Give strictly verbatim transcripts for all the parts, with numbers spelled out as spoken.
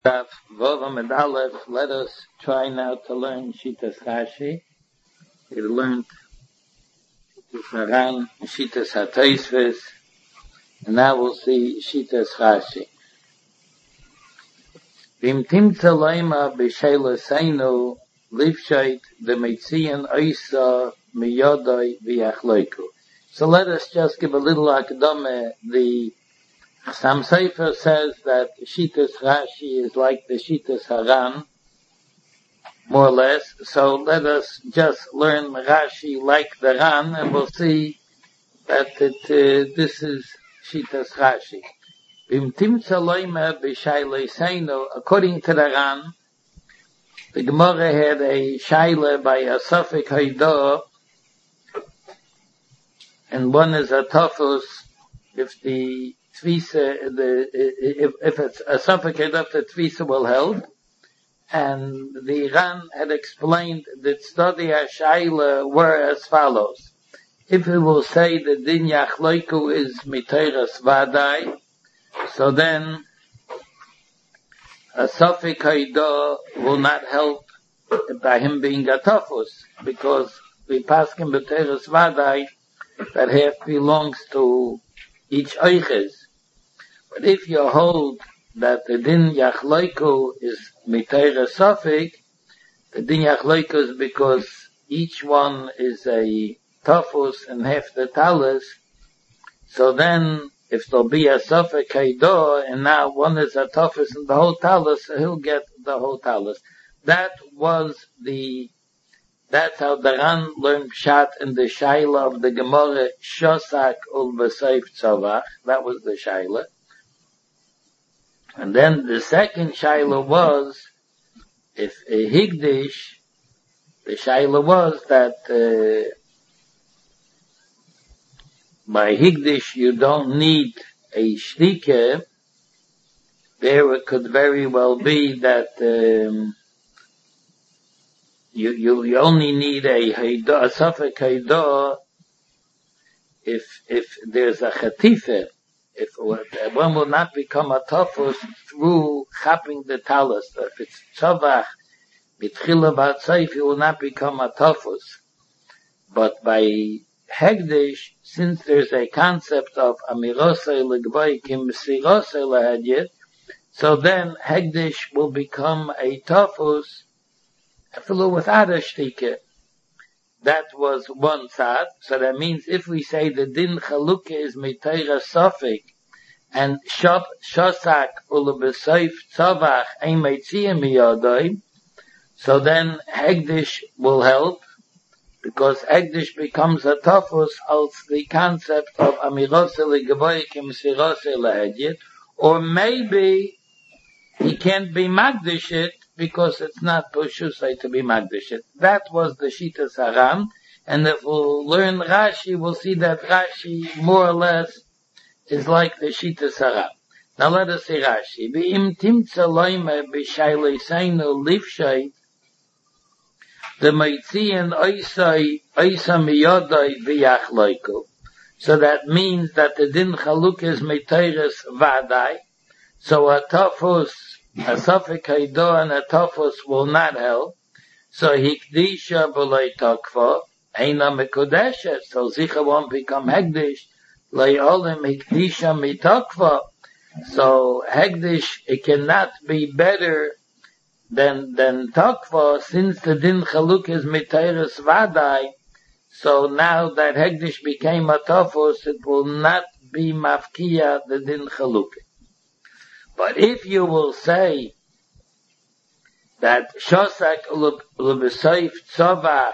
Daf Vavam and Aleph, let us try now to learn Shitas Rashi. We learned Shitas Haran, Shitas HaTosfos, and now we'll see Shitas Rashi. Vim timtza leima b'sheila seinu livshait demetzian oisa miyodai v'yachloiku. So let us just give a little akdame. The Sam Sefer says that Shitas Rashi is like the Shitas Haran, more or less. So let us just learn Rashi like the Ran, and we'll see that it, uh, this is Shitas Rashi. According to the Ran, the Gemara had a shaila by a Safek Haidah, and one is a Tafus, if the Tvisa, the, if, if it's a Safek Haidah, the Tvisa will help. And the Ran had explained that study HaShaila were as follows. If we will say that Din Yachloiku is Miteras Vadai, so then a Safek Haidah will not help by him being a Tafus, because we pass him Miteras Vadai, that half belongs to each Eiches. But if you hold that the Din Yachloiku is Miteira Safek, the Din Yachloiku is because each one is a Tafus and half the Talis. So then, if there'll be a Safek Haidah, and now one is a Tafus and the whole Talis, so he'll get the whole Talis. That was the, that's how the Ran learned Pshat in the Shaila of the Gemara, Shosak ul B'Seif Tzavach. That was the Shaila. And then the second shaila was, if a higdish, the shaila was that uh, by higdish you don't need a shtike. There it could very well be that um, you, you you only need a haidah, a safek haidah, if if there's a chatife. If one will not become a tafus through chapping the talis. If it's tzavach, mitchila b'atzaif, he will not become a tafus. But by hegdish, since there's a concept of amirosei l'gvay kim sirosei l'hadyet, so then hegdish will become a tafus, afilu without a shtike. That was one side. So that means if we say the din chalukah is miteira safek, and shop shosak ulabesayf tzavach ein meitziyah miyadai, so then hegdish will help, because hegdish becomes a tafus als the concept of amirose legavoy kimsirose lehedyet, or maybe he can't be magdish it, because it's not Pushusay to be Magdashit. That was the Shitas Haran, and if we'll learn Rashi, we'll see that Rashi, more or less, is like the Shitas Haran. Now let us see Rashi. V'im timtza loime b'shaylei seinu livshay, the meitzian oisai, oisa miyodai v'yachloiku. So that means that the din chaluk is meiteres vadai, so a tafus, a Safek Haidah and a Tafus will not help. So Hikdisha b'lei Takva, Eina Mekudeshet, so Zicha won't become Hegdish, Lei Olim Hikdisha mitakva. So Hegdish, it cannot be better than, than Takva, since the Din Chaluk is Miteres Vadai. So now that Hegdish became a Tafus, it will not be Mafkiya, the Din Chaluk. But if you will say that Shosak Ulubesayf Tzavach,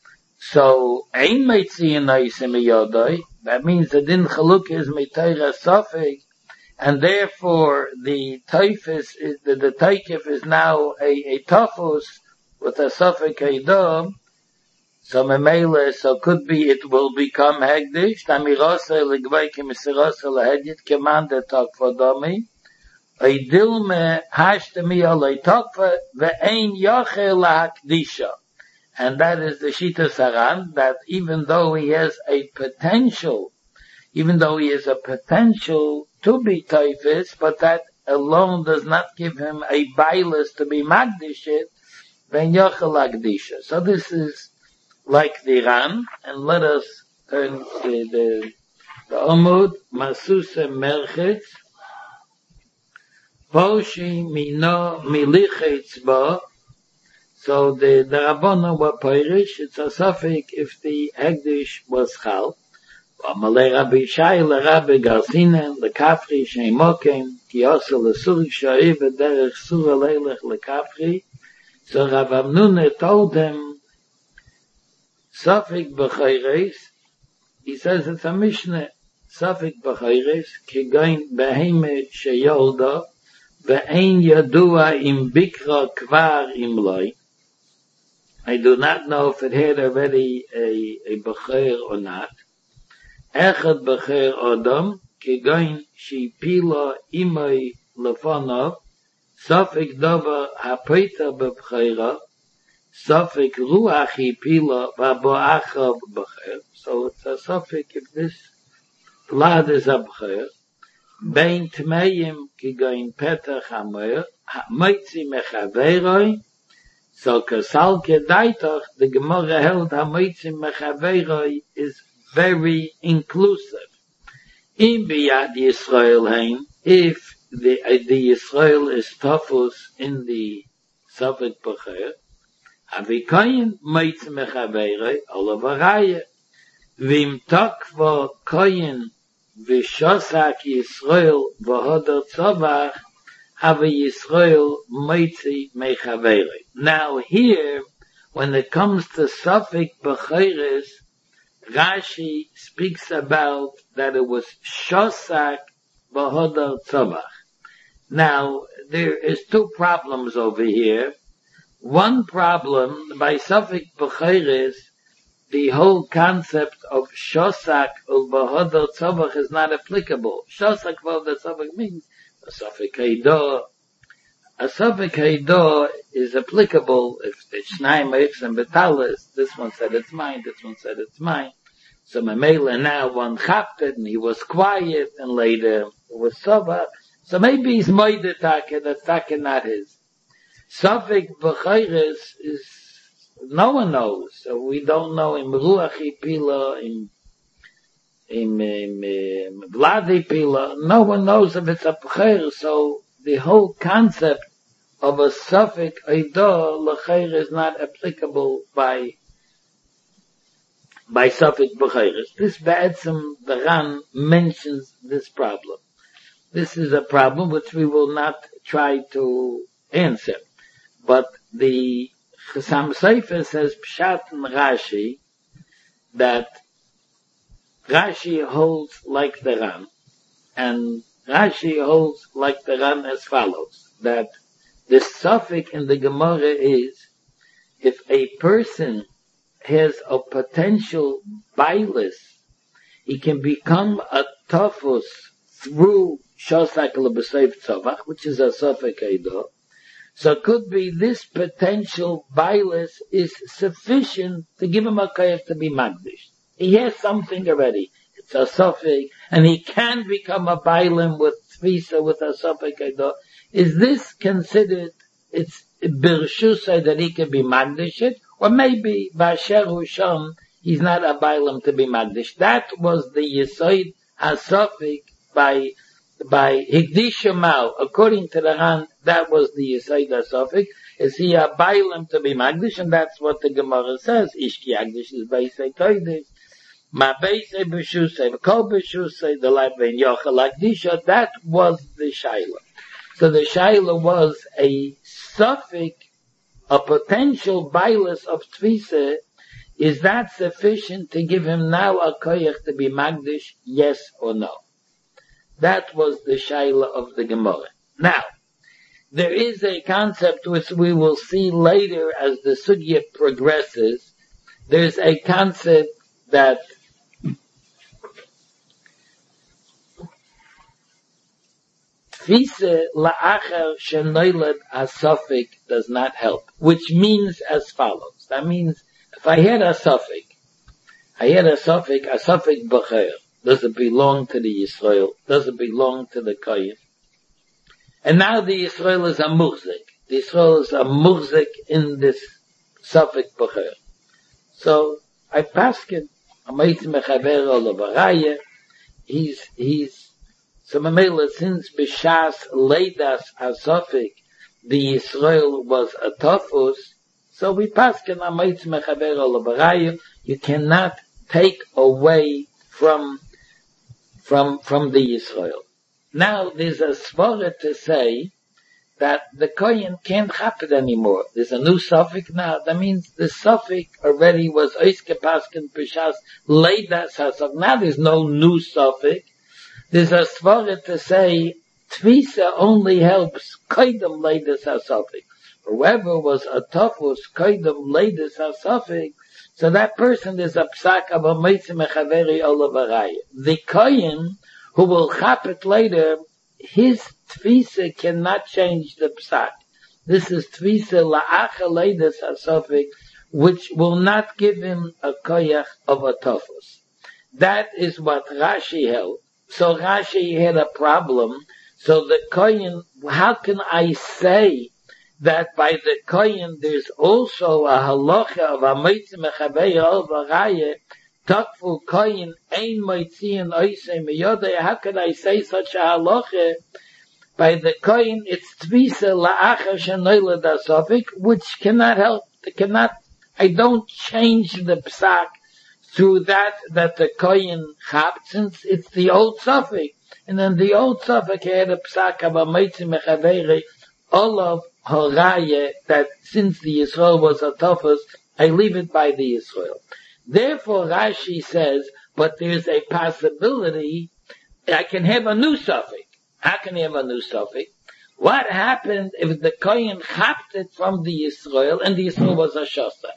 so Ein Meitziyin Oisim Yodoi, that means the Din Chaluk is Miteira Safek, and therefore the Taifis is, the, the Taikif is now a, a Tafus with a Safek Haidah, so Memele, so could be it will become Hegdish, Tamirose Ligvay Kimisirose Lehedyet, Kemande Takvodomi, Eidilme hashtemi alei takva ve'ein yochel lahakdisha. And that is the Shitas Haran, that even though he has a potential, even though he has a potential to be taifis, but that alone does not give him a bailus to be magdishit, then yochel agdisha. So this is like the Ran, and let us turn the, the, the Omud, Masusa Merchitz, Boshi Mino Milichetz Ba. So the, the Rabbana were Poirish, it's a suffix if the Hegdish was Chal. Amalei Rabbi Shai Rabbi Garsinen lekafri sheimokem ki osa lesuri shari v'derech sura leilech lekafri. So Rav Amnuna told him Safik b'chayres. He says it's a Mishnah. Safik b'chayres kigain behemet sheyolda ve'ein yadua im bikra kvar im loy. I do not know if it had already a a b'chayr or not. Echad b'cher Adam, kigain shipila imay lefanov, safik davar hapeita b'chera, safik ruach hipila v'boachav b'cher. So it's a safik if this blood is a b'cher. Bein tmeim kigain petach hamer, ha'meitzi mechaveroi. So kasal kedaitach, the Gemara held ha'meitzi mechaveroi is very inclusive. In Biyad Yisrael Hain, if the uh, the Yisrael is tafus in the Safek B'cher, Avikayin Meitz Mechaveire Olavaraya, Vim Takva Kayin Vishosak Yisrael V'Hodar Tzavach Ave Yisrael Meitzi Mechaveire. Now here, when it comes to Safek B'cheres, Rashi speaks about that it was Shosak B'hodar Tzavach. Now, there is two problems over here. One problem, by Safek B'cheres, the whole concept of Shosak B'hodar Tzavach is not applicable. Shosak B'hodar Tzavach means a Safek Heidah. A Safek Heidah is applicable if the Shnai Meitz and Betalis, this one said it's mine, this one said it's mine. So Mamela now one chapped it and he was quiet and later it was Sava. So maybe he's Moide Taka, that's Taka not his. Safek B'chayres is, no one knows. So we don't know in Ruach Pila, in in Vladi Pila, no one knows if it's a B'chayres. So the whole concept of a Safek Eidah L'chayr is not applicable by by Safek B'chayres. This Ba'etzim, the Ran mentions this problem. This is a problem which we will not try to answer. But the Chasam Sofer says Pshat and Rashi that Rashi holds like the Ran, and Rashi holds like the Ran as follows, that the Safek in the Gemara is, if a person has a potential bailus, he can become a tafus through Shosak L'B'Seif Tzavach, which is a Safek Eidah. So it could be this potential bailus is sufficient to give him a koyach to be magdish. He has something already. It's a Safek, and he can become a bailim with Tvisa, with a Safek Eidah. Is this considered, it's Birshusay that he can be magdish it? Or maybe, Basher Husham, he's not a bailim to be magdish. That was the Yesod HaSafek by, by Higdish Shemal. According to the Ran, that was the Yesod HaSafek. Is he a bailim to be magdish? And that's what the Gemara says. Ishki Agdish is Beisei Toidish. Ma Beisei B'Shusay, V'Kol B'Shusay, the life in Yochel Agdisha. That was the Shaila. So the Shaila was a Safek, a potential bailus of Tvisa. Is that sufficient to give him now a koyach to be magdish, yes or no? That was the Shaila of the Gemara. Now, there is a concept which we will see later as the sugya progresses. There's a concept that Tvisa la'achar shenoilad asafik does not help, which means as follows. That means if I had a safik, I had a safik, a safik b'cher, does it belong to the Yisrael? Does it belong to the Kohen? And now the Yisrael is a muhzik. The Yisrael is a muhzik in this Safek B'cher. So, I paskin, Amayt Mechaver Olavaraya, he's, he's, so Mamela, since B'Shas Leidas HaSafek, the Yisrael was a Tafus, so we paskin Amayt Mechaver Olavaraya, you cannot take away from, from, from the Yisrael. Now, there's a svara to say that the Kohen can't chap it anymore. There's a new suffix now. That means the suffix already was oiske paskin pishas leidas hasaf. Now there's no new suffix. There's a svara to say tvisa only helps koidem leidas hasafik. Whoever was a tafus koidem leidas hasafik, so that person is a psak of a meitzim echaveri olavaraya. The Kohen who will chap it later, his tfisa cannot change the psak. This is tfisa la'acha leidas hasafik, which will not give him a koyach of a tafus. That is what Rashi held. So Rashi had a problem. So the Kohen, how can I say that by the Kohen there's also a halacha of a meitzim echavei al v'raya, takfu Kohen ein moitziin oisei miyodei? How can I say such a halacha? By the Kohen, it's tvisa la'achar shenoilad hasafik, which cannot help, cannot, I don't change the psak through that, that the Kohen chapped, since it's the old suffix. And then the old suffix had a psak of a meitzim echavei olav haraya, that since the Yisrael was a tafus, I leave it by the Yisrael. Therefore, Rashi says, but there's a possibility I can have a new suffix. How can I have a new suffix? What happened if the Kohen chapped it from the Yisrael and the Yisrael was a shosah?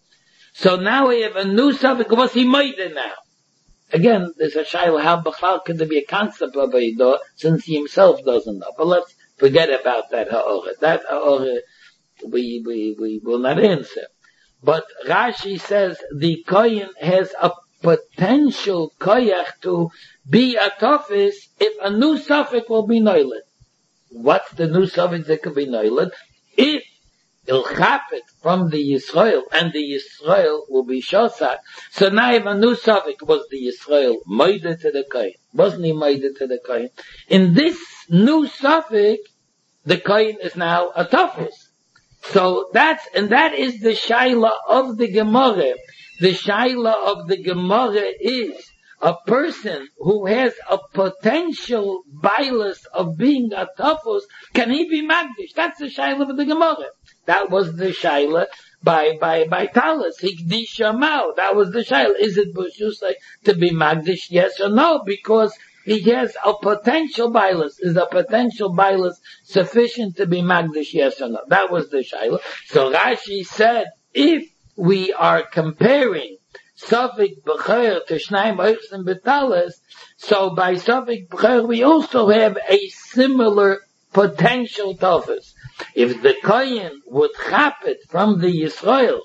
So now we have a new suffix. Was he made it now? Again, there's a shayla, how b'chal could there be a concept of a yidah since he himself doesn't know? But let's forget about that ha'orah. That ha'orah we, we, we will not answer. But Rashi says the Kohen has a potential koyach to be a tofis if a new suffix will be noiled. What's the new suffix that could be noiled? If he'll chap it from the Yisrael, and the Yisrael will be shosak. So now if a new suffix was the Yisrael moide to the Kohen. Wasn't he moide to the Kohen? In this new suffix, the Kohen is now a tofis. So that's, and that is the shaila of the Gemara. The shaila of the Gemara is a person who has a potential bias of being a tafus, can he be magdish? That's the shaila of the Gemara. That was the shaila by, by, by Talis. Hikdish Yamau. That was the shaila. Is it Bushusay to be magdish? Yes or no? Because he has a potential bias. Is a potential bias sufficient to be magdish? Yes or no? That was the shaila. So Rashi said, if we are comparing Safek B'cher to Shnayim Oichsim B'Talis, so by Safek B'cher we also have a similar potential tafus. If the Kohen would chap it from the Yisrael,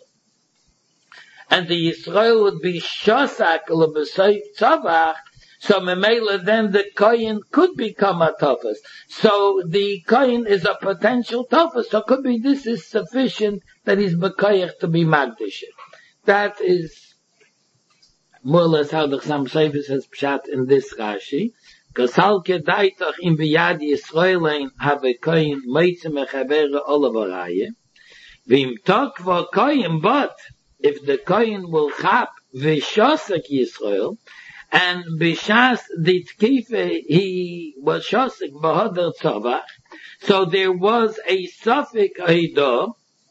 and the Yisrael would be shosak l'b'soif tzavach, so memela then the Kohen could become a tafus. So the Kohen is a potential tafus. So could be this is sufficient that he's b'koyach to be magdish. That is more or less how the Chassam Sofer says pshat in this Rashi. Kasal kedaitach im biyad Yisraelein have Kohen meitzim echavere olavaraya. V'im tokva Kohen, but if the Kohen will chap v'shosek Yisrael, and b'shas ditkife he was shosek v'hodar tzavach, so there was a suffix aidah,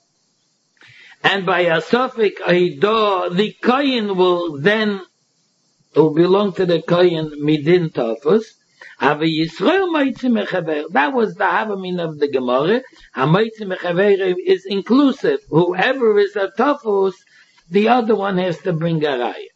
and by a suffix aidah, the Kohen will then, will belong to the Kohen midin tafus. Have Yisrael meitzim echaver. That was the havamin of the Gemara. Ha meitzim echaver is inclusive. Whoever is a tafus, the other one has to bring a raya.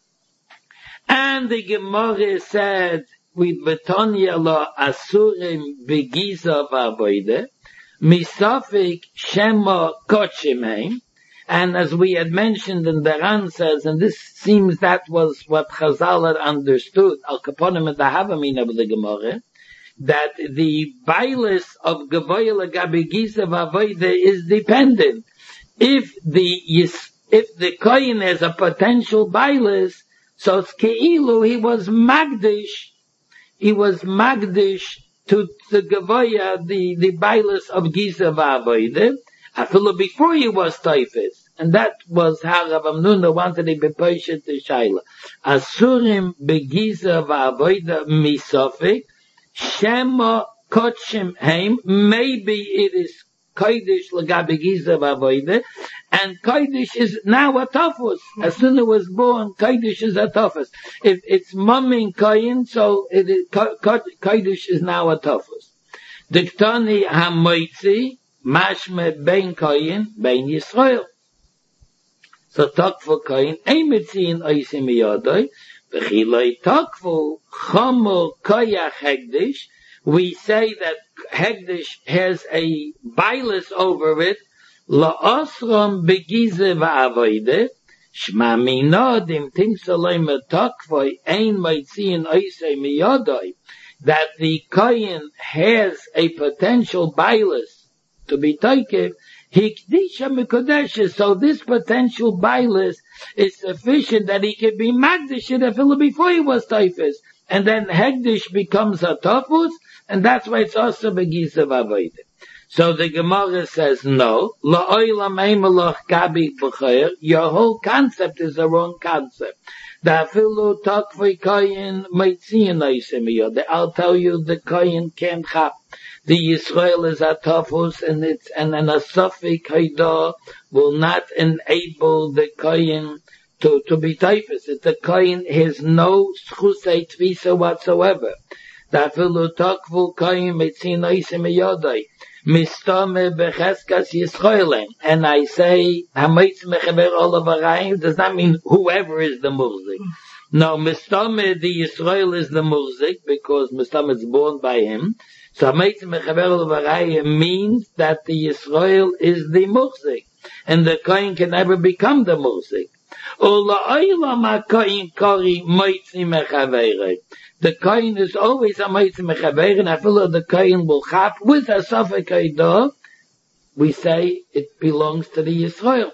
And the Gemara said, with betonya lo asurim begiza v'avoide, misafik shema kochimheim. And as we had mentioned, and the Ran says, and this seems that was what Chazal had understood, al kaponim and the havamin of the Gemara, that the bilis of Gavoya Lagabi Giza Vavoida is dependent. If the if the kohen has a potential bilis, so it's keilu he was magdish, he was magdish to the Gavoya, the the bilis of Giza Vavoida, after before he was Taifis. And that was how Rav Amnuna wanted to be patient to Shaila. Asurim begiza va'avoida misofik, shema kotshim heim, maybe it is kodesh l'gabe giza va'avoida, and kodesh is now a tofus. As soon as it was born, kodesh is a tofus. If it's mumming koyin, so it is, kodesh is now a tofus. Diktani hamoitzi, mashme bein koyin, bein Yisrael. So takfu koyin emetziin oisim yodoi, v'chiloi takfu chomo koyach hegdish. We say that hegdish has a bilis over it. La'osrom begize va'avoide, shma minodim timsaloi metakfoi ein meitziin oisim yodoi. That the koyin has a potential bilis to be taken. Hikdisha Mikodesh, so this potential bilis is sufficient that he can be magdish it if before he was typhus. And then Hegdish becomes a tofus, and that's why it's also Begiza Vavoida. So the Gemara says no. La'olam eimelach gabi b'chayer. Your whole concept is the wrong concept. Da'afilu takvei koyin meitziin oisim. I'll tell you the koyin can't chap. The Yisrael is a tofus, and it's and an asafik haidah will not enable the koyin to to be typhus. The koyin has no schusei tvisa whatsoever. Da'afilu takvu koyin meitziin oisim yodai. Mistame becheskas Yisraelim. And I say, Hametz mechaber olavarayim does not mean whoever is the murzik. No, Mistame, the Yisrael is the murzik, because Mistame is born by him. So Hametz mechaber olavarayim means that the Yisrael is the murzik. And the kohen can never become the murzik. Ola oilam ha-kohen kori moitzi mechaverei. The kohen is always a moitzi mechaver, and I feel that the kohen will chap with a safek haidah. We say it belongs to the Yisrael.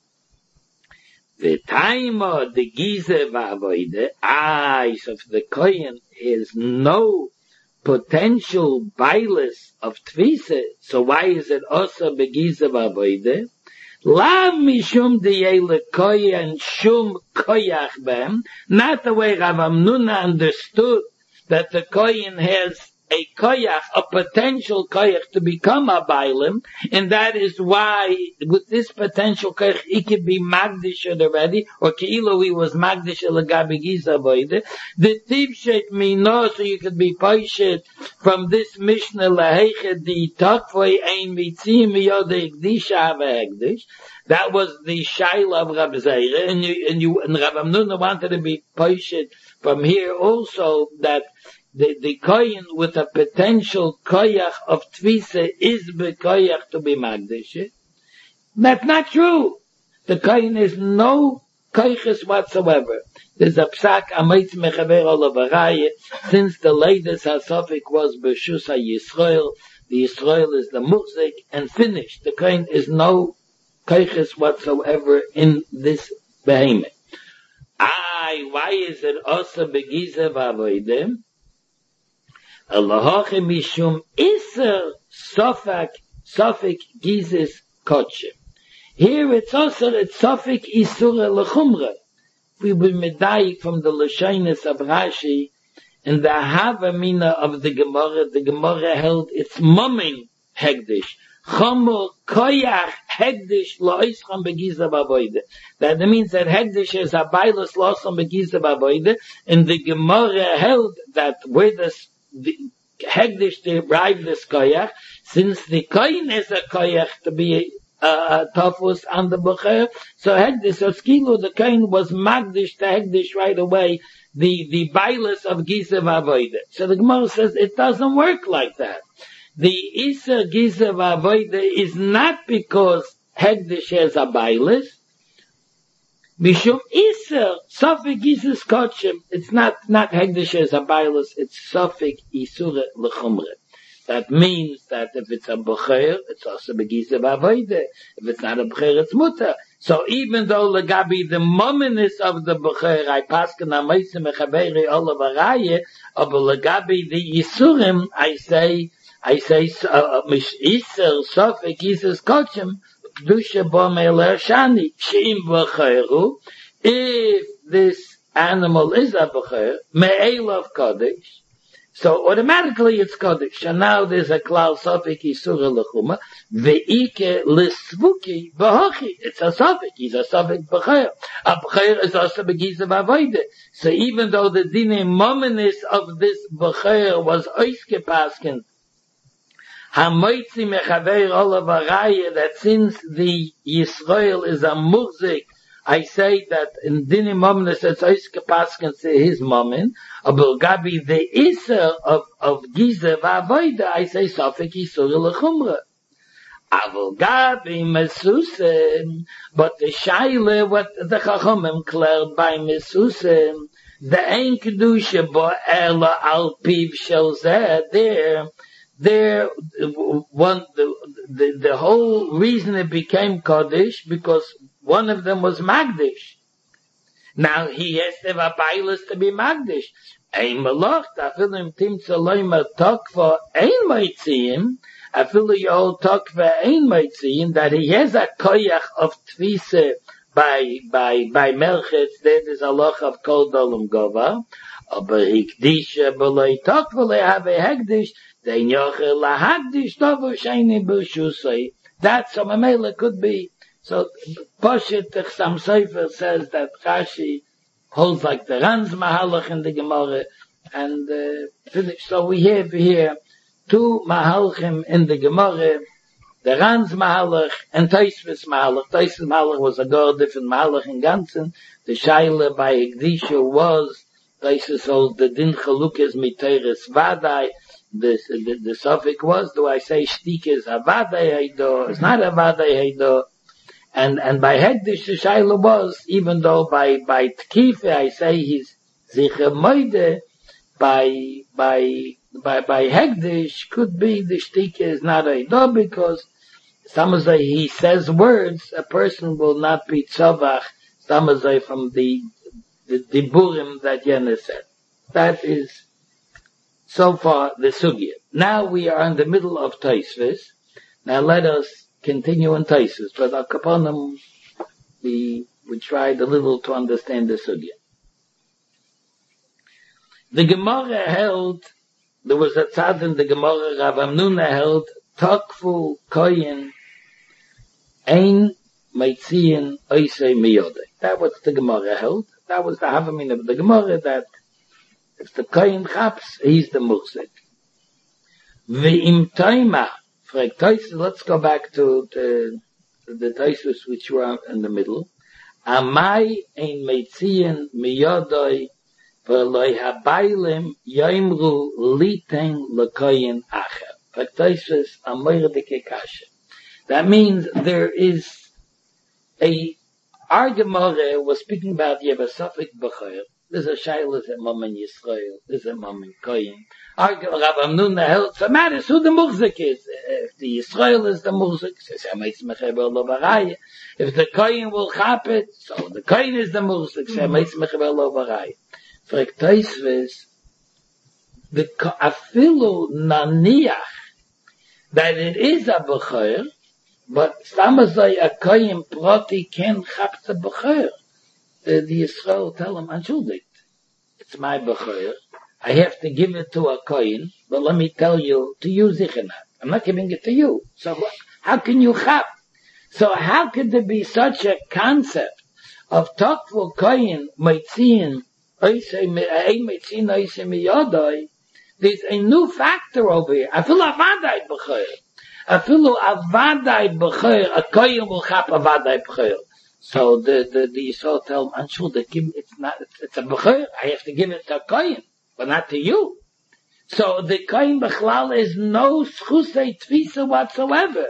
The time of the gize va'avoide, ah, so if the kohen has no potential bilis of tvise, so why is it also begize va'avoide? La mishum diyele koyen shum koyach bem. Not the way Rav Amnuna understood that the koyen has a koyach, a potential koyach to become a bailim, and that is why with this potential koyach he could be magdish already, or keilo he was magdish legabi giza voide. The tivshet mino, so you could be paishet from this mishnah lahechet di takvoi ein mitzim yodei gdisha v'hegdish. That was the shaila of Rab Zeira, and you and you and Rav Amnuna wanted to be paishet from here also that the the kohen with a potential koyach of tvisa is the koyach to be magdish. That's not true. The kohen has no koyches whatsoever. There's a psak amayt mechaver olavarayim. Since the latest hasafik was b'shus Yisrael, the Yisrael is the murzik and finished. The kohen is no koyches whatsoever in this behemoth. Ay, why is it also begiza v'avoidem? Allahoche mishum iser sofak sofik gizes kotche. Here it's also it's sofik isura lechumra. We will medayik from the lashonis of Rashi and the havamina of the Gemara. The Gemara held its mumming hegdish. Chomo koyach hegdish loischam begiza bavoide. That means that hegdish is a bailus loischam begiza bavoide, and the Gemara held that where this the hegdish derived this koyach, since the koyin is a koyach to be a uh, tafus on the bucher, so hegdish, so skilu, the koyin was magdish to hegdish right away, the, the bailus of giza vavoide. So the Gemara says it doesn't work like that. The Isa Giza Vavoida is not because Hegdish has a bailus. Mishum Iser, Sofik Isis Kotchem. It's not, not Hegdish as a Bailus, it's Sofik Isure Lechumre. That means that if it's a Becher, it's also Begize Bavoide. If it's not a Becher, it's Mutter. So even though Legabi, the momentus of the Becher, I pasken a Meise Mechaberi Olav Araye, but Legabi, the Isurim, I say, I say, uh, Mish Iser, Sofik Isis Kotchem, Dusha Bomeler Shani, Sheim Becheru, if this animal is a Becher, Me'elav Kodesh, so automatically it's Kodesh. And now there's a Klal Sofik Isura Lechuma, Ve'ike Lisvuki Behochi. It's a Sofik, he's a Sofik Becher. A Becher is also Begiza Bavoide. So even though the Dine Momenis of this Becher was Oiske Paskin, Hamoitzi Mechaver Olav Araya, that since the Yisrael is a Murzik, I say that in Dini Momenis it's Oiske Paskin to his Momen, Abul Gabi the Iser of, of Giza Vavoida, I say Sofik Isur Lechumra. Abul Gabi Mesusim, but the Shaila, what the Chachomim cleared by Mesusim, the Ein Kedusha Bo Ela Al Piv Shel Zeh, there, there, one, the, the, the whole reason it became Kodesh, because one of them was Magdish. Now he has to have a Bailus to be Magdish. Ein Malach, afilu tim tzaloyma tokva ein meitziyim, afilu yol tokva ein meitziyim, that he has a koyach of tvise by, by, by Melchitz, there is a loch of kol dolum gova, aber hikdisha b'loi tokva lehave hekdish, den yochel lahakdish tovu sheini b'shusay. That some Amela could be. So, Poshet Chsam Sefer says that Rashi holds like the Ranz Mahalach in the Gemara, and uh, finish. So we have here two Mahalchim in the Gemara, the Ranz Mahalach and Tosfos Mahalach. Tosfos Mahalach was a god different Mahalach in Ganzen. The Shaila by Igdisha was, Tosfos holds the Din Chalukes Miteres Vadai. The, the, the suffix was, do I say Shtik is a Vadai Heido, it's not a Vadai Heido. And, and by Hegdish, the Shaila was, even though by, by Tkife, I say he's Zicher Moide, by, by, by, by Hegdish, could be the Shtik is not a do, because some say he says words, a person will not be Tzavach, some say from the, the Diburim that Yena said. That is, so far, the Sugya. Now we are in the middle of Tosfos. Now let us continue in Tosfos, but al kaponim we we tried a little to understand the sugya. The Gemara held, there was a tzad in the Gemara, Rav Amnuna held, Tokfu koyin ein meitziyin oisei miyode. That was the Gemara held. That was the havamin of the Gemara, that if the koyin chaps, he's the mursik. Ve'im toima, let's go back to the, the Tosfos which were in the middle. Amai ein meitziyin miyodoi v'loi habaylim yoimru liten l'koyin acher. Tosfos amoir dekekashe. That means there is a, our Gemara was speaking about Yevasafik B'chayr. There's a Shaila, there's a Mom in Yisrael, there's a Mom in Koyin. Our Rav Amnuna held, so matters who the Murzik is. If the Yisrael is the Murzik, says Hametz Mechaber Lo Baraya. If the Koyin will chap it, so the Koyin is the Murzik, says Hametz Mechaber Lo Baraya. For Tosfos, the afilu naniach, that it is a B'chayr, but Samazai a Koyin proti ken chap the B'chayr. The, the Yisrael tell him, Anshuldigt, it's my B'chayr. I have to give it to a Koyin, but let me tell you, to you Zichenat. I'm not giving it to you. So how can you chap? So how could there be such a concept of Tokful Koyin, Meitziyin, Oisei Meitziyin, Oisei Miyodoi? There's a new factor over here. I feel Avadai B'chayr. I feel Avadai B'chayr, a Koyin will chap Avadai B'chayr. So the, the, the Yisrael tell him, Anshul, it's not, it's, it's a B'chayr. I have to give it to a Koyin, but not to you. So the Koyin B'chlal is no schusei tfisa whatsoever.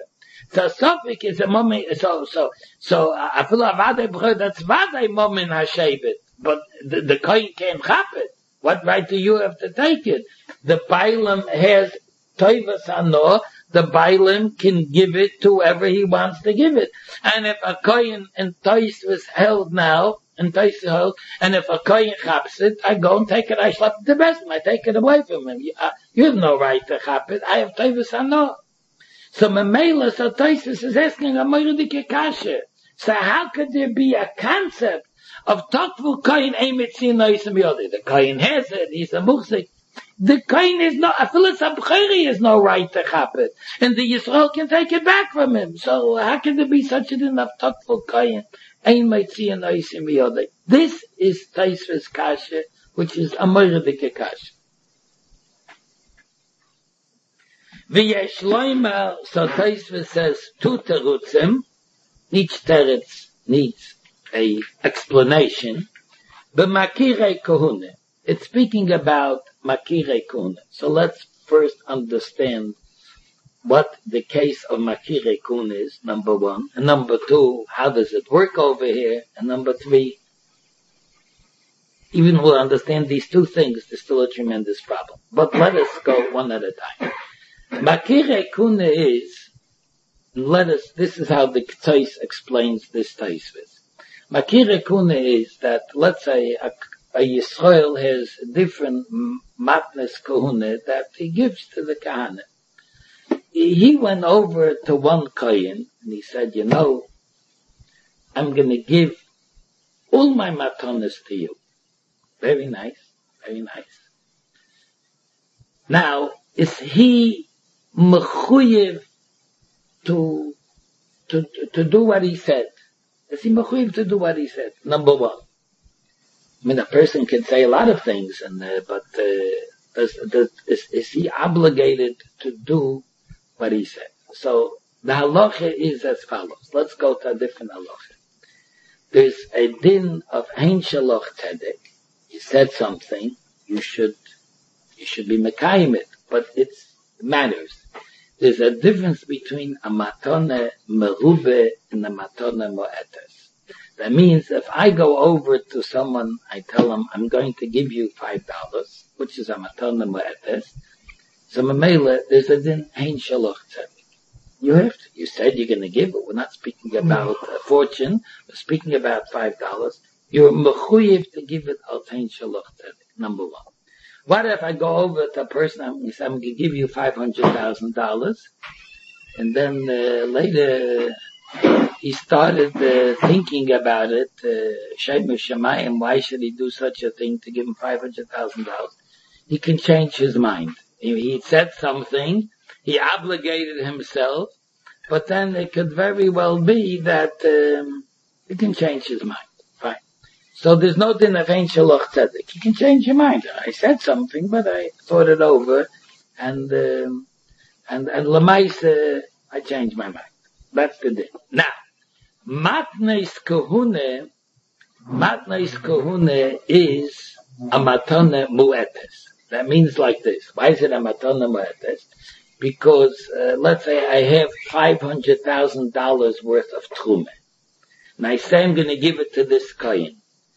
So Sofik is a moment, so, so, so, I feel a Vadei B'chor, that's Vadei moment Hashevet. But the, the Kohen can't chop it. What right do you have to take it? The Bailam has Toivas Hanor, the Bailam can give it to whoever he wants to give it. And if a Kohen and Tois was held now, and Tois held, and if a Kohen chops it, I go and take it, I slap it to the best, I take it away from him. You, uh, you have no right to chop it, I have Toivas Hanor. So Memela, so Toisus is asking a Moiridike Kasha. So how could there be a concept of Tokvul Kohen Emetzi Noisim Yodi? The Kohen has it, he's a Muchzik. The Kohen is no, Afilas Abcheri has no right to chop it. And the Yisrael can take it back from him. So how can there be such a thing of Tokvul Kohen Emetzi Noisim Yodi? This is Toisvis Kasha, which is a Moiridike Kasha. V'yesh loimer, so Tosfos says, two terutzim, each teretz needs a explanation, but makirei kohune, it's speaking about makirei kohune. So let's first understand what the case of makirei kohune is, number one, and number two, how does it work over here, and number three, even we'll understand these two things, there's still a tremendous problem. But let us go one at a time. Makirei Kuna is, let us, this is how the Ktsois explains this Tosfos. Makirei Kuna is that, let's say, a, a Yisrael has different matnes kohuna that he gives to the Kahana. He went over to one Kohen and he said, you know, I'm going to give all my matonas to you. Very nice, very nice. Now, is he mechuyev to, to, to do what he said? Is he mechuyev to do what he said? Number one. I mean, a person can say a lot of things, and uh, but uh, does, does, is, is he obligated to do what he said? So the halacha is as follows. Let's go to a different halacha. There's a din of ein shaloch tzedek. You said something, you should you should be mekayim it, but it's it matters. There's a difference between a matone merube and a matone moetes. That means if I go over to someone, I tell him, I'm going to give you five dollars, which is a matone moetes. So mamela, there's a din ein shaloch tzedek. You have to, you said you're going to give it. We're not speaking about a fortune. We're speaking about five dollars. You're mechuyev to give it al ein shaloch tzedek. Number one. What if I go over to a person and say, I'm going to give you five hundred thousand dollars, and then uh, later he started uh, thinking about it, Shema Shemayim, why should he do such a thing to give him five hundred thousand dollars? He can change his mind. He said something, he obligated himself, but then it could very well be that um, he can change his mind. Fine. So there's no din of ein shaloch tzedek. You can change your mind. I said something, but I thought it over, and um, and and lemaisa, I changed my mind. That's the din. Now, matneis kohune, matneis kohune is a matone muetes. That means like this. Why is it a matone muetes? Because uh, let's say I have five hundred thousand dollars worth of trumah, and I say I'm going to give it to this kohen.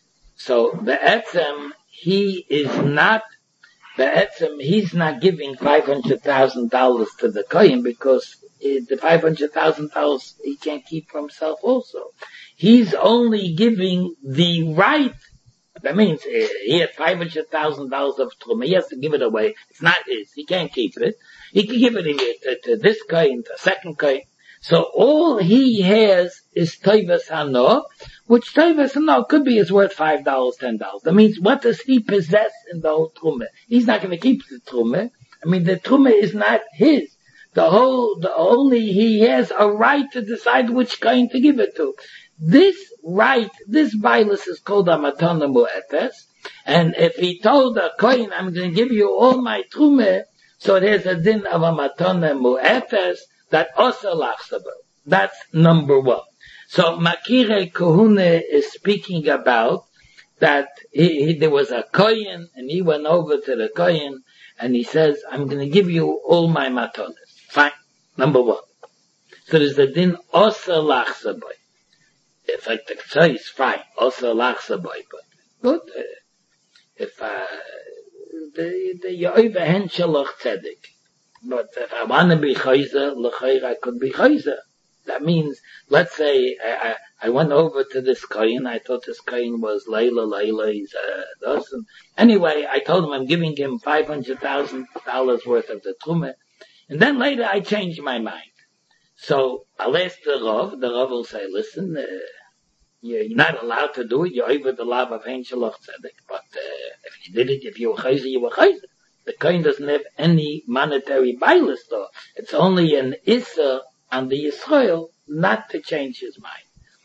So the etzem, he is not, the etzem, he's not giving five hundred thousand dollars to the kohen because it, the five hundred thousand dollars he can't keep for himself also. He's only giving the right, that means uh, he had five hundred thousand dollars of truma, he has to give it away. It's not his, he can't keep it. He can give it to, to this kohen, to a second kohen. So all he has is Toivas Hano, which Toivas Hano could be is worth five dollars, ten dollars. That means what does he possess in the whole Trumah? He's not going to keep the Trumah. I mean, the Trumah is not his. The whole, the only he has a right to decide which coin to give it to. This right, this violence is called a matana mu'etes. And if he told a coin, I'm going to give you all my Trumah, so it has a din of a matana mu'etes, that also lachsaber. That's number one. So Makirei Kohune is speaking about that he, he, there was a kohen and he went over to the kohen and he says, I'm going to give you all my matonas. Fine. Number one. So there's a din osa lachsa boy. If I take choice, fine, osa lachsa boy, but good. Uh, if uh, the the yoiva hen shalach tzedek, but if I want to be chayzer, l'chayr I could be chayzer. That means, let's say I, I I went over to this kohen. I thought this kohen was Layla Layla. He's uh, doesn't. Anyway, I told him I'm giving him five hundred thousand dollars worth of the truma, and then later I changed my mind. So I'll ask the Rav. The Rav will say, "Listen, uh, you're not allowed to do it. You're over the law of Hein Shalach Tzedek. But uh, if you did it, if you were chayzer, you were chayzer. The kohen doesn't have any monetary bailus though. It's only an issa on the Yisrael not to change his mind."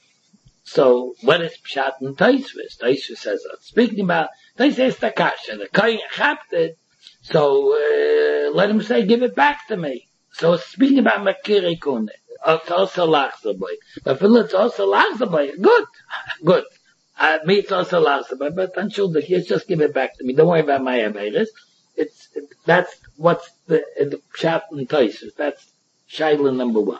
So what is Pshat and Taisvis? Taisvis says, speaking about, they say it's the kasha. The kohen chapped it, so uh, let him say, give it back to me. So it's speaking about Makiri Kune. It's also Lachzaboy. But for it's also Lachzaboy. Good. Good. Uh, me it's also Lachzaboy. But Anshuldik, yes, just give it back to me. Don't worry about my Averis. It's, it, that's what's the, the Pshat and Taisvis. That's Shaila number one.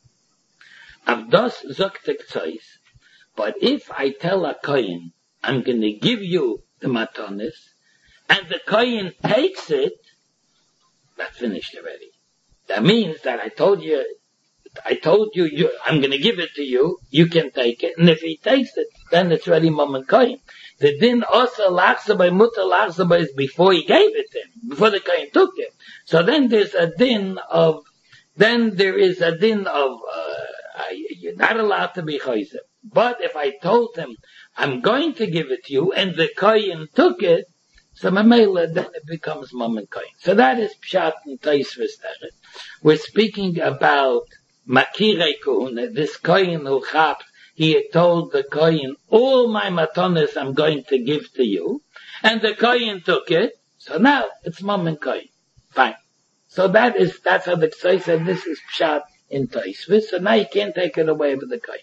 Avdos Zoktek Tzais. But if I tell a kohen, I'm going to give you the matonis, and the kohen takes it, that's finished already. That means that I told you, I told you, you I'm going to give it to you, you can take it, and if he takes it, then it's ready moment kohen. The din also lachza by mutter lachza by is before he gave it to him, before the kohen took it. So then there's a din of, then there is a din of, uh, you're not allowed to be chayzer. But if I told him, I'm going to give it to you, and the kohen took it, so mamela, then it becomes mom and kohen. So that is pshat and taisvis. We're speaking about makirei kohuna, this kohen who chapped, he had told the kohen, all my matonis I'm going to give to you, and the kohen took it, so now it's mom and kohen. Fine. So that is, that's how the Ksai said, this is pshat in taisvis, so now you can't take it away with the kohen.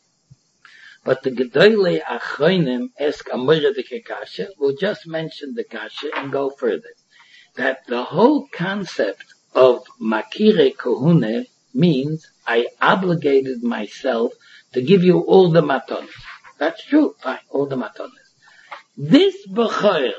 But the Gedolei Achronim ask a Moradike Kasha, we'll just mention the Kasha and go further. That the whole concept of Makire Kohune means I obligated myself to give you all the matonis. That's true, fine, all the matonis. This Bechor,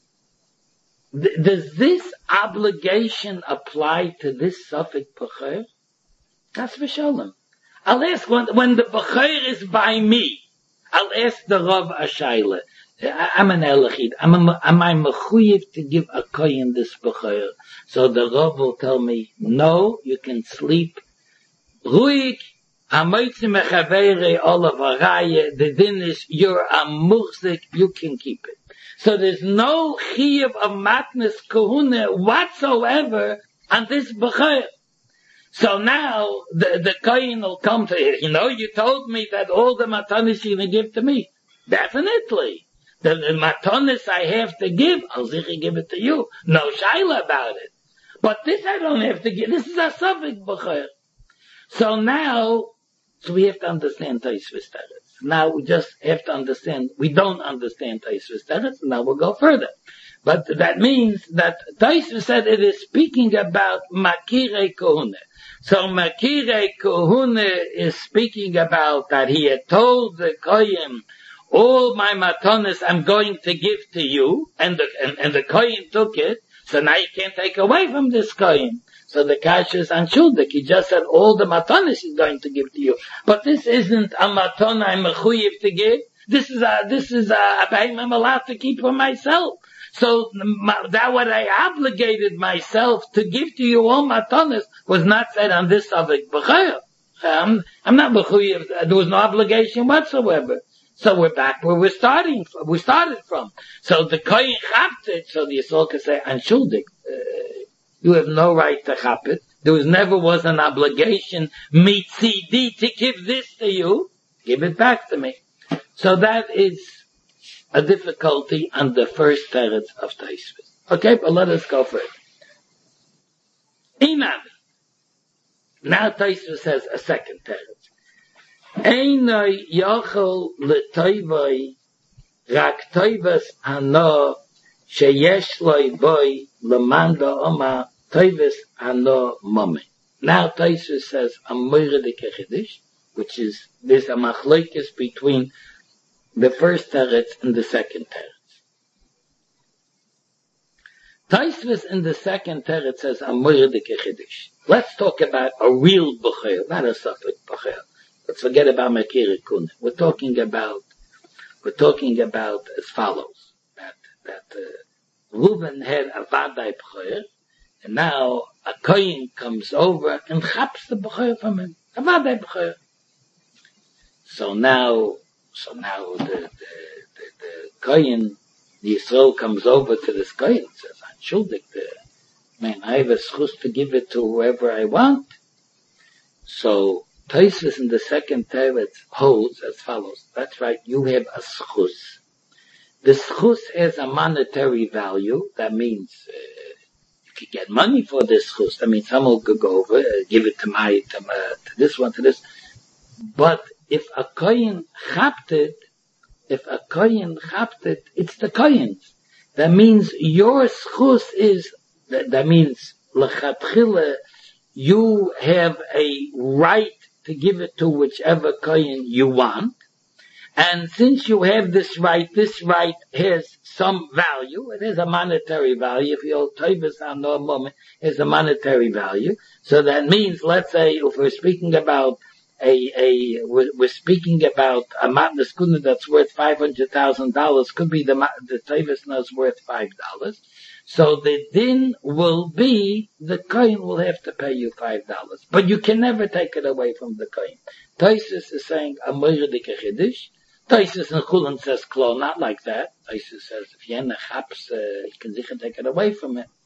th- does this obligation apply to this Safek Bechor? That's V'sholem. I'll ask when, when the Bechor is by me, I'll ask the Rav Ashayla. I'm an Elachid. Am I mechuyev to give a kohen this Bechor? So the Rav will tell me, no, you can sleep. Ruhig, hamoitzi mechavere olav haraya, the din is, you're a muchzik, you can keep it. So there's no chiyuv of matnas kohuna whatsoever on this Bechor. So now, the, the kohen will come to it. You know, you told me that all the matanis you're going to give to me. Definitely. The, the matanis I have to give, I'll sicher give it to you. No shaila about it. But this I don't have to give. This is a Safek Bechor. So now, so we have to understand Taisvis Teretz. Now we just have to understand, we don't understand Taisvis Teretz, now we'll go further. But that means that Taisvis said it is speaking about Makirei Kohune. So Makirei Kohune is speaking about that he had told the Kohen, all my matonis I'm going to give to you, and the, and, and the Kohen took it, so now you can't take away from this Kohen. So the Kasha is Anshuldik. He just said all the matonis he's going to give to you. But this isn't a matona I'm mechuyev to give. This is a, this is a, a behem I'm allowed to keep for myself. So that what I obligated myself to give to you all matonis was not said on this Safek Bechor. Um, I'm not mechuyev. There was no obligation whatsoever. So we're back where we're starting from. We started from. So the kohen chapped it. So the Yisrael can say, Anshuldik, uh, you have no right to chap it. There was never was an obligation, mitzidi, to give this to you. Give it back to me. So that is a difficulty on the first teretz of Taisvis. Okay, but let us go further. Inami. Now Taisvis says a second teretz. Einoi yochel l'toivoi rak toivas ano sheyesh loy boy lemanda oma toivas ano mame. Now Taisus says a moira de kechidish, which is, there's a machlokes between the first teretz and the second teretz. Taisus in the second teretz says a moira de kechidish. Let's talk about a real b'chayr, not a safek b'chayr. Let's forget about Makir Kun. We're talking about, we're talking about as follows. That, that, uh, Reuben had a vadai b'chayr, and now a kohen comes over and chaps the b'chayr from him. A vadai b'chayr. So now, so now the, the, the, the kohen, the Yisrael comes over to this kohen and says, I'm shuldik, the, man, I have a schus to give it to whoever I want. So, Taisus in the second teretz holds as follows. That's right, you have a schus. The schus has a monetary value. That means uh, you could get money for this schus. That means someone could go over, uh, give it to my, to, my, to this one, to this. But if a kohen chapped it, if a kohen chapped it, it's the kohen's. That means your schus is, that, that means lechatchila, you have a right to give it to whichever kohen you want. And since you have this right, this right has some value. It has a monetary value. If you're Toivus on no moment, it has a monetary value. So that means, let's say, if we're speaking about a, a, we're, we're speaking about a matnas kuna that's worth five hundred thousand dollars, could be the, the Toivus is worth five dollars. So the din will be, the kohen will have to pay you five dollars. But you can never take it away from the kohen. Taisus is saying, a moira de kechidish. Taisus in Chulin says, klo, not like that. Taisus says, if yen chaps, uh, you can sicher take it away from it.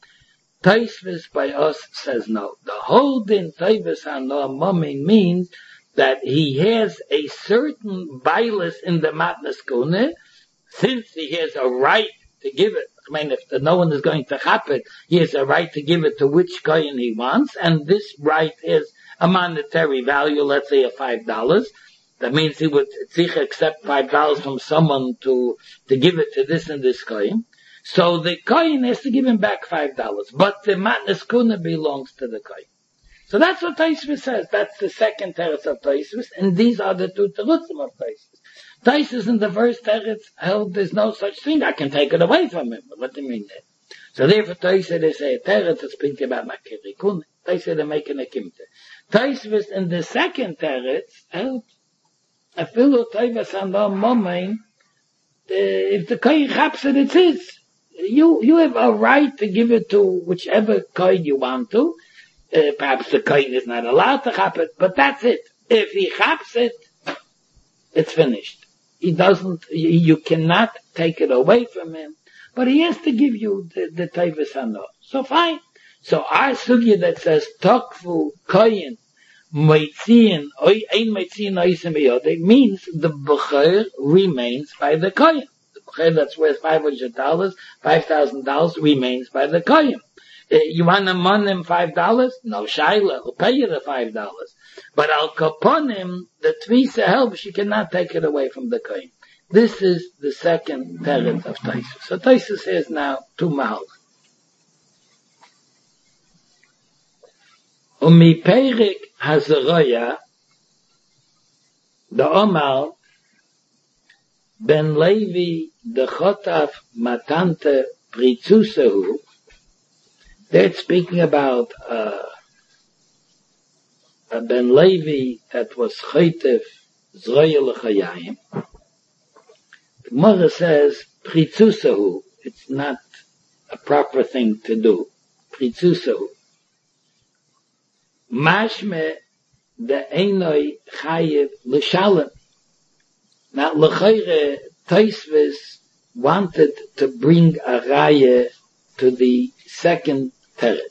Taisus by us says no. The whole din Taisus on no mummy means that he has a certain bias in the matnas kuna, since he has a right to give it. I mean, if no one is going to chap it, he has a right to give it to which kohen he wants, and this right is a monetary value, let's say of five dollars. That means he would accept five dollars from someone to, to give it to this and this kohen. So the kohen has to give him back five dollars, but the matnas kuna belongs to the kohen. So that's what Taisvis says. That's the second teretz of Taisvis, and these are the two terutzim of Taisvis. Taisus in the first teretz held there's no such thing. I can take it away from him. But what do you mean that? So therefore Taisus they say a teretz is speaking about Makir Kun. Taisus they're making a kimte. Taisus in the second teretz held a fellow Taivas and no momein. If the kohen chaps it, it's his. You you have a right to give it to whichever kohen you want to. Uh, perhaps the kohen is not allowed to chap it, but that's it. If he chaps it, it's finished. He doesn't, you cannot take it away from him, but he has to give you the, the Taivas Hano. So fine. So our sugya that says, Tokfu, Koyin, Meitziin, Ein Meitziin, Oisim Yodeh, means the B'chayr remains by the Koyin. The B'chayr that's worth five hundred dollars, five thousand dollars remains by the Koyin. Uh, you want to mon him five dollars? No, Shaila, he'll pay you the five dollars. But al kaponim, the tvisa helps, you cannot take it away from the kohen. This is the second teretz of Taisus. So Taisus says now two mahal. Umi perik hazaroya, the Omar, ben Levi, the chotaf matante pritzusehu. They're speaking about, uh, a Ben Levi that was chaytev zroya l'chayayim. The Gemara says, pritzusahu. It's not a proper thing to do. Pritzusahu. Mashme de einoi chayev l'shalem. Now, l'chayre, Taisvis wanted to bring a raya to the second teretz.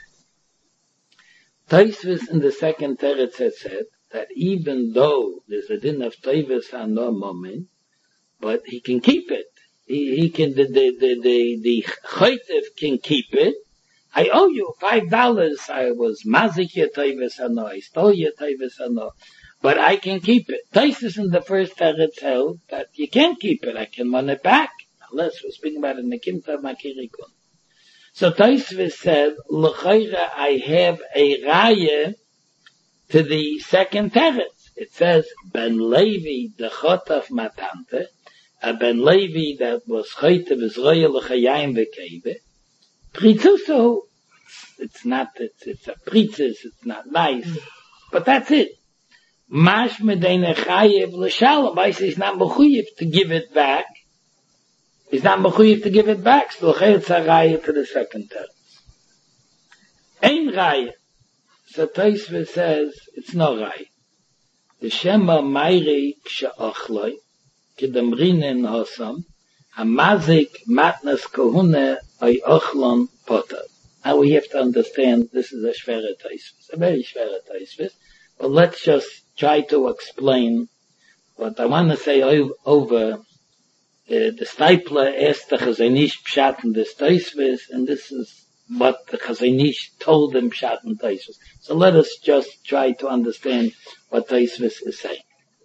Taisvis in the second teretz has said that even though there's a din of Taisvis on no moment, but he can keep it. He, he can, the, the, the, the, the chaytev can keep it. I owe you five dollars. I was mazik your Taisvis on no. I stole your Taisvis on no. But I can keep it. Taisvis in the first teretz held that you can't keep it. I can run it back. Unless we're speaking about it in the Kimta Makir Kun. So Tosfos said, L'chayra, I have a raya to the second teretz. It says, Ben Levi, the chotaf matante, a Ben Levi that was chayte v'zroya l'chayayim v'keive, pritzuso, it's not, it's, it's a pritzis, it's not nice, but that's it. Mash medene chayev l'shalom, I say he's not mechuyev to give it back, he's not mechuyev to give it back, so it's a raya to the second teretz. Ein raya. So Tosfos says, it's no raya. The Shema Mayri Ksha'ochloi, Kedamrinin Hosam, Hamazik Matnas Kohune Oy Ochlon Potter. Now we have to understand this is a Shvere Tosfos, a very Shvere Tosfos, but let's just try to explain what I want to say over uh, the Stipler asked the Chazon Ish Pshat in this Tosfos, and this is what the Chazon Ish told him Pshat in Tosfos. So let us just try to understand what Tosfos is saying.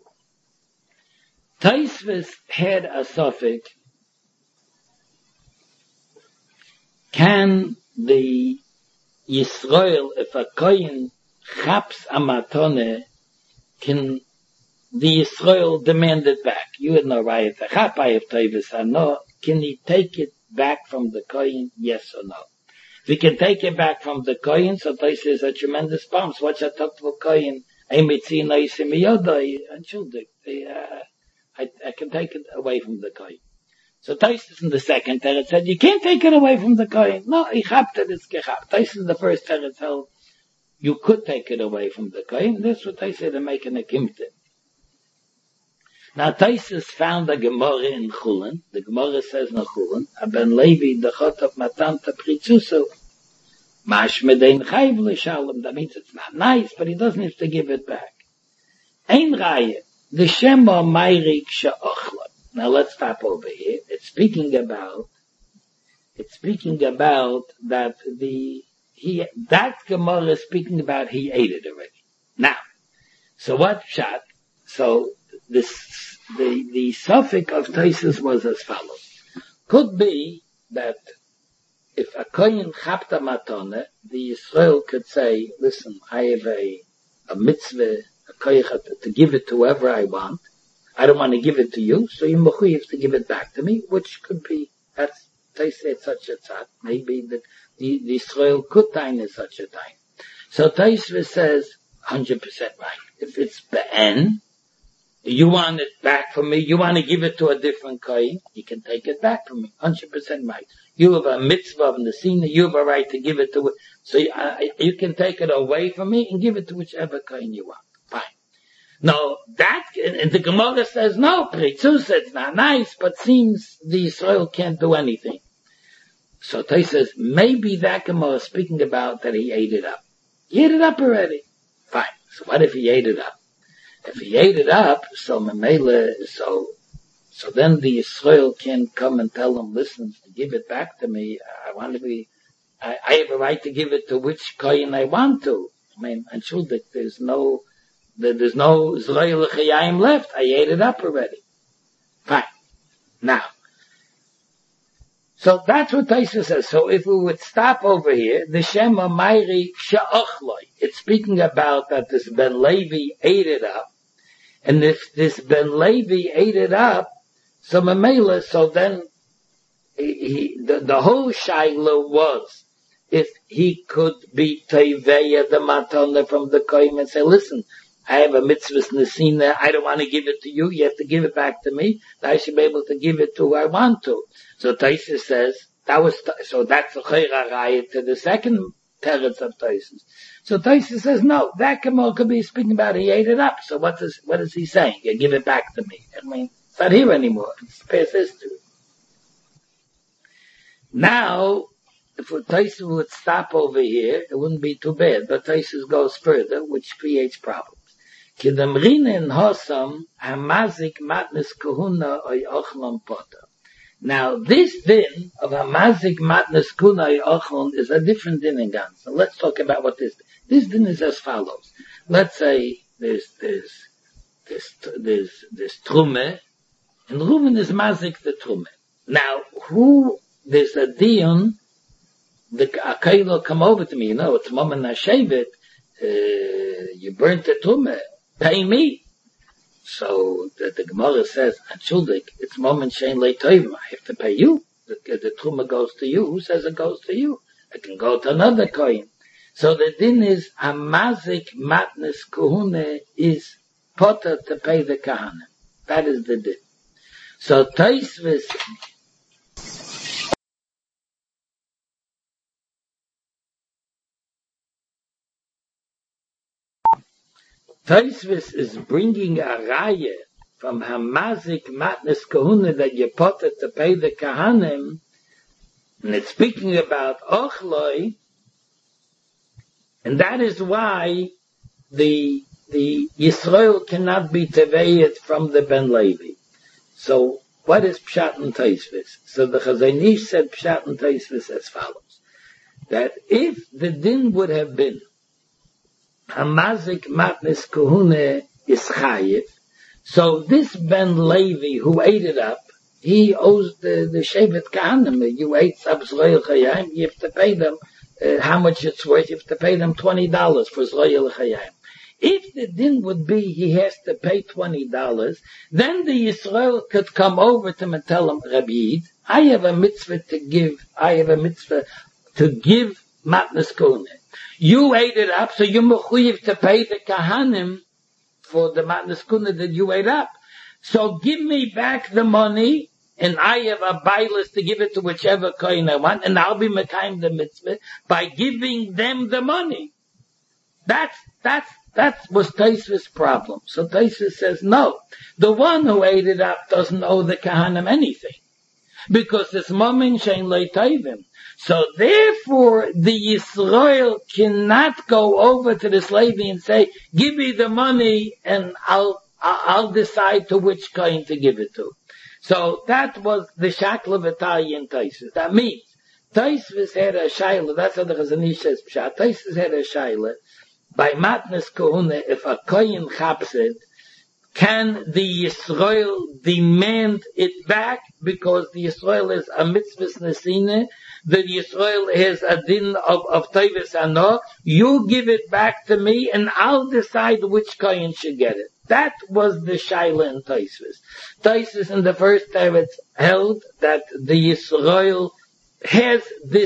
Tosfos had a suffix, can the Yisrael, if a Kohen chaps a matone, can the Yisrael demand it back? You had no right to chap, I have Tosfos, I know. Can he take it back from the Kohen, yes or no? If he can take it back from the Kohen, so Tosfos is a tremendous bomb. So what's a talk to a Kohen? I I can take it away from the Kohen. So Tosfos in the second teretz said, you can't take it away from the Kohen. No, ich habt it, it's gehabt. Tosfos in the first teretz held, you could take it away from the Kohen. That's what they said, they're making a kimte. Now Tosfos found a Gemara in Chulin. The Gemara says in Chulin, Ben Levi, the chot of matanta pritzuso, mash medein chayv l'shalom. That means it's not nice, but he doesn't have to give it back. Ein raya, the Shema Mayri Ksha'ochloi. Now let's stop over here. It's speaking about, it's speaking about that the, he, that Gemara is speaking about he ate it already. Now, so what shot? So this, the, the suffix of Tosfos was as follows. Could be that if a Kohen chapta matone, the Yisrael could say, listen, I have a, a mitzvah, a kohen to give it to whoever I want. I don't want to give it to you, so you mechuyev to give it back to me, which could be, that's, they said such a tzat. Maybe the, the, the Yisrael could time is such a time. So Tosfos says, one hundred percent right. If it's be'en, you want it back from me, you want to give it to a different kohen, you can take it back from me. one hundred percent right. You have a mitzvah of Nesina, you have a right to give it to it. So you, uh, you can take it away from me and give it to whichever kohen you want. Fine. No, that, and the Gemara says, no, Pritzus, it's not nice, but seems the Yisrael can't do anything. So Tosfos says, maybe that Gemara is speaking about that he ate it up. He ate it up already. Fine. So what if he ate it up? If he ate it up, so Memele, so, so then the Yisrael can come and tell him, listen, give it back to me. I want to be, I, I have a right to give it to which kohen I want to. I mean, and Shuldik, there's no, there's no Zroya l'chayayim left. I ate it up already. Fine. Now, so that's what Tosfos says. So if we would stop over here, the Shema Mayri Ksha'ochloi, it's speaking about that this Ben Levi ate it up. And if this Ben Levi ate it up, so Mamela, so then he, he, the, the whole Shaila was, if he could be Teveya the Matana from the Kohen and say, listen, I have a mitzvah nesina, I don't want to give it to you, you have to give it back to me, I should be able to give it to who I want to. So Tosfos says, that was, so that's a chayra raya to the second teretz of Tosfos. So Tosfos says, no, that Gemara could be speaking about he ate it up, so what is, what is he saying? You give it back to me. I mean, it's not here anymore, it's past history. Now, if Tosfos would stop over here, it wouldn't be too bad, but Tosfos goes further, which creates problems. Kedamrinin hosam hamazik matnes kahuna oy ochlon potter. Now, this din of hamazik matnes kahuna oy ochlon is a different din in Gan. So let's talk about what this. This din is as follows. Let's say there's there's there's there's there's trume, and Reuven is mazik the trume. Now, who there's a dion the Akayin will come over to me, you know, it's Mom and Nashevet, uh, you burnt the Tumah, pay me. So the, the Gemara says, Anshuldik, it's Mom and Shein Leitoivim, I have to pay you. The, the Tumah goes to you. Who says it goes to you? It can go to another Kohen. So the din is, a mazik matnes kuhune is potter to pay the kahana. That is the din. So Taisvis, Taisvis is bringing a raya from hamazik matnes kuhune that you potter to pay the kahanim, and it's speaking about ochloi. And that is why the the Yisrael cannot be teveyed from the Ben Levi. So what is Pshat and Taisvis? So the Chazon Ish said Pshat and Taisvis as follows: that if the din would have been Hamazik Matnes Kuhune is Chayiv, so this Ben Levi who ate it up, he owes the the Shevet Kahanim. You ate Sabzroil Chayim, you have to pay them. Uh, how much it's worth, you have to pay them twenty dollars for Zloyel Chayim. If the din would be he has to pay twenty dollars, then the Yisrael could come over to him and tell him, Rabbi Yid, I have a mitzvah to give, I have a mitzvah to give Matnas Kuhune. You ate it up, so you're mechuyev to pay the Kahanim for the Matnas Kuhune that you ate up. So give me back the money, and I have a bailus to give it to whichever kohen I want, and I'll be mekayim the mitzvah by giving them the money. That's, that's, that was Taisvis' problem. So Taisvis says, no, the one who ate it up doesn't owe the kahanim anything, because it's momin shein leitayvim. So therefore, the Yisrael cannot go over to this Levi and say, give me the money, and I'll, I'll decide to which kohen to give it to. So that was the Shakla of Italian Taisvis. That means, Taisvis had a Shaila, that's how the Chazon Ish says, Taisvis had a Shaila, by Matnes Kuhune, if a Kohen chaps it, can the Yisrael demand it back, because the Yisrael is a mitzvahs nesine, the Yisrael has a din of, of Tevis Ano, you give it back to me, and I'll decide which Kohen should get it. That was the Shaila in Taisvis. Taisvis in the first teretz held that the Yisrael has this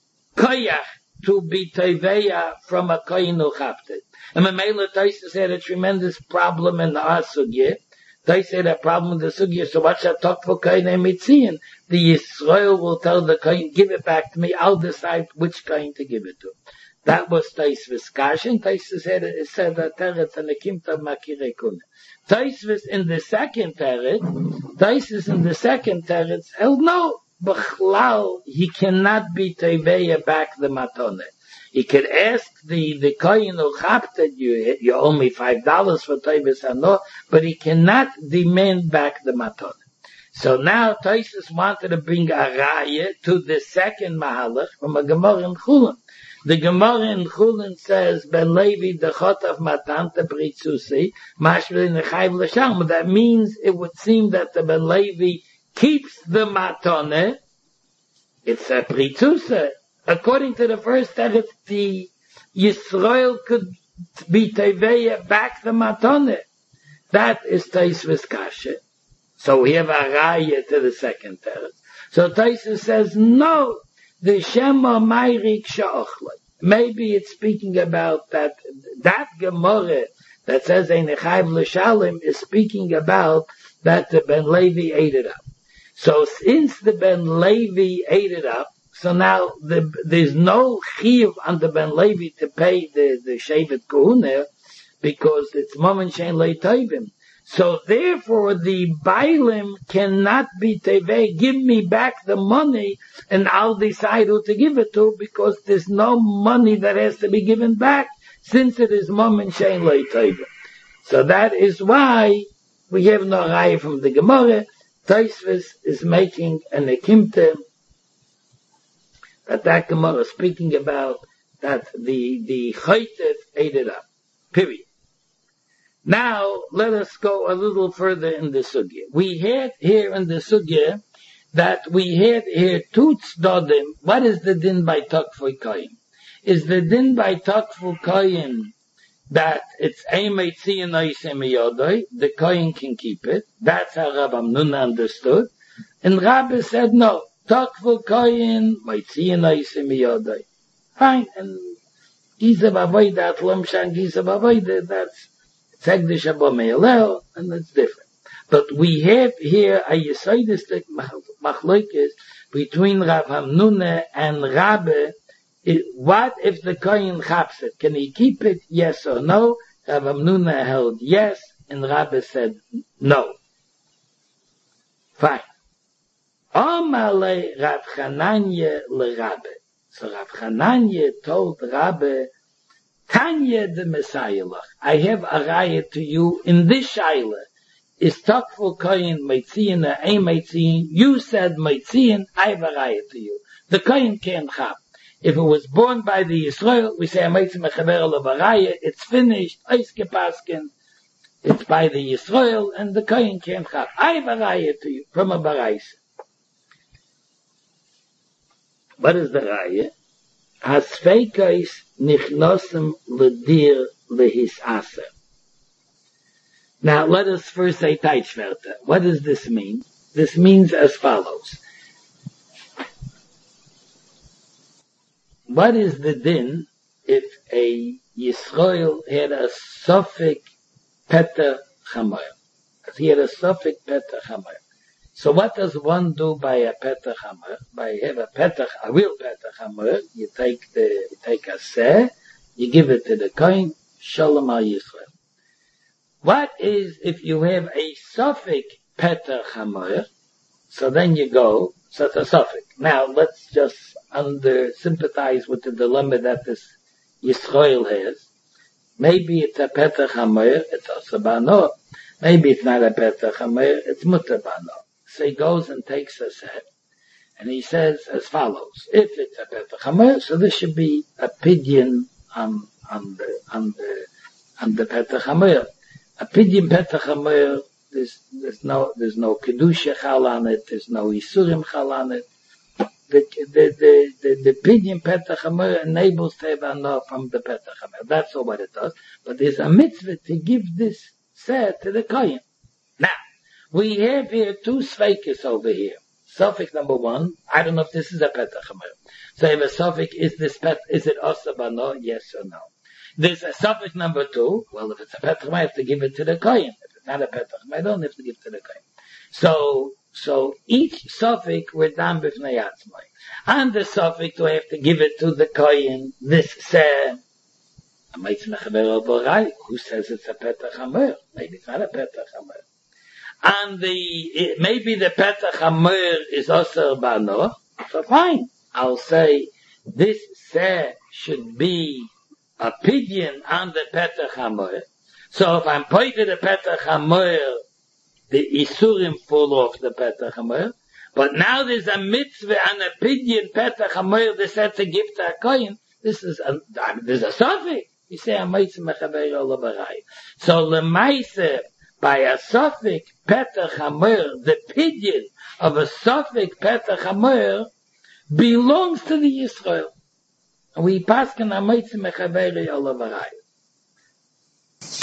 koyach to be teveya from a kohen who chapped it. And Mamela Taisvis had a tremendous problem in the Asugye. Taisvis had a problem with the Sugye, so what shall talk for kohen emitzian? The Yisrael will tell the kohen, give it back to me, I'll decide which kohen to give it to. That was Taisvis Kashin. Taisvis said, it said a teretz and a kimta makire kune. Taisvis in the second teretz, Taisvis in the second teretz held no, b'chlal, he cannot be teveya back the matone. He could ask the, the kohen who chapted you, you owe me five dollars for Taisvis Ano, but he cannot demand back the matone. So now Taisvis wanted to bring a raya to the second mahalach from a Gemara in Chulin. The Gemara in Chulin says, Ben Levi dechot of matanta pritzusi, mashveli nechayv l'shalom. That means it would seem that the Ben Levi keeps the matone. It's a pritzusa. According to the first teretz, the Yisrael could be teveya back the matone. That is Taisvis Kasha. So we have a raya to the second teretz. So Taisvis says, no, the Shema Mayrik Sha'ochloi. Maybe it's speaking about that, that Gemara that says Ein Echayv L'Shalim is speaking about that the Ben Levi ate it up. So since the Ben Levi ate it up, so now the, there's no chiyuv on the Ben Levi to pay the, the Shevet Kuhune, because it's Momen Shein Leitoivim. So therefore the Bailim cannot be tevei, give me back the money and I'll decide who to give it to, because there's no money that has to be given back since it is Momen Shein Leitoivim. So that is why we have no raya from the Gemara. Taisvis is making an ekimte that that Gemara is speaking about that the, the Chaytev ate it up. Period. Now, let us go a little further in the sugya. We had here in the sugya that we had here two tzdodim. What is the din by Takfu Koyin? Is the din by Takfu Koyin that it's Eimetzi and Oisemiyodoi, the Koyin can keep it. That's how Rabbi Amnuna understood. And Rabbi said, no, Takfu Koyin, Meitzi and Oisemiyodoi. Fine, and Giza Bavoida, Atlomshan Giza Bavoida, that's Tzegdish Abba Meileo, and that's different. But we have here a Yesodistic Machlokes between Rav Hamnuna and Rabbi. What if the Kohen chaps it? Can he keep it? Yes or no? Rav Hamnuna held yes, and Rabbi said no. Fine. Omale Rav Chananya le Rabbi. So Rav Chananya told Rabbi, Tanya the Messiah, I have a raya to you in this shaila. Is Takfu Koyin Meitziin or Ein Meitziin? You said Meitziin, I have a raya to you. The Koyin can't chap. If it was born by the Yisrael, we say Meitzi Mechaber of a raya, it's finished, Ois Kepaskin, it's by the Yisrael, and the Koyin can't chap. I have a raya to you, from a Barais. What is the raya? Hasfeikais nichnosem ledir lehisasa. Now, let us first say Teitschwerte. What does this mean? This means as follows. What is the din if a Yisrael had a Sofik Peter Chamer? If he had a Sofik Peter Chamer. So what does one do by a Peter Chamer? By have a Peter, a real Peter Chamer, you take the, you take a seh, you give it to the Kohen, Shalom al Yisrael. What is if you have a Sofik Peter Chamer? So then you go, so it's a Sofik. Now let's just under sympathize with the dilemma that this Yisrael has. Maybe it's a Peter Chamer, it's also Bano. Maybe it's not a Peter Chamer, it's Mutter Bano. So he goes and takes a set, and he says as follows: if it's a Peter Chamer, so this should be a pidyon on on the on the on the Peter Chamer. A pidyon Peter Chamer, there's, there's no, there's no Kedusha Chal on it, there's no Isurim Chal on it. The, the, the, the, the pidyon Peter Chamer enables to have enough from the Peter Chamer. That's all what it does. But there's a mitzvah to give this set to the Kohen. Now, we have here two Sveikis over here. Suffix number one, I don't know if this is a Peter Chamer. So if a suffix, is this pet, is it Osa Bano? Yes or no? There's a suffix number two. Well, if it's a Petach, I have to give it to the Kohen. If it's not a Petach, I don't have to give it to the Kohen. So, so each suffix we're done b'fnei atzmai. And the suffix we have to give it to the Kohen. This says, who says it's a Petach Hamer? Maybe it's not a Petach Hamer. And the, it, maybe the Petach Hamer is also Bano. So fine. I'll say, this say should be a pidyon on the Petach Hamer. So if I'm pointing the Petach Hamer, the Isurim fall off the Petach Hamer. But now there's a mitzvah on a pidyon Petach Hamer that said to give to a Kohen. This is a, there's a suffix. You say a mitzvah mechaber olabarai. So lemaise, by a suffix Petach Hamer, the pidyon of a suffix Petach Hamer belongs to the Yisrael. We pass can a mitzvah mechaber olabarai.